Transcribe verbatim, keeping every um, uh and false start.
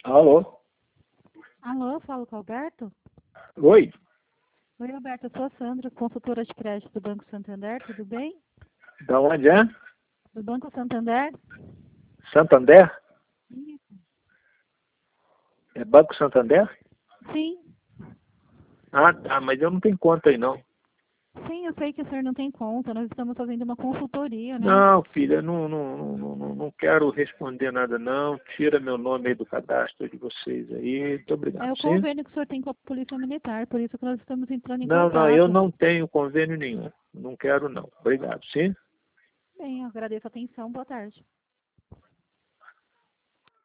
Alô? Alô, falo com o Alberto? Oi? Oi, Alberto, eu sou a Sandra, consultora de crédito do Banco Santander, tudo bem? Da onde é? Do Banco Santander? Santander? Isso. É Banco Santander? Sim, Ah, tá, mas eu não tenho conta aí, não. sim, eu sei que o senhor não tem conta, nós estamos fazendo uma consultoria, né? Não, filha, não, não, não, não, não quero responder nada, não. Tira meu nome aí do cadastro de vocês aí. Muito É obrigado, o sim? convênio que o senhor tem com a Polícia Militar, por isso que nós estamos entrando em Não, não, eu contato. não tenho convênio nenhum. Não quero, não. Obrigado, sim? Bem, eu agradeço a atenção, boa tarde.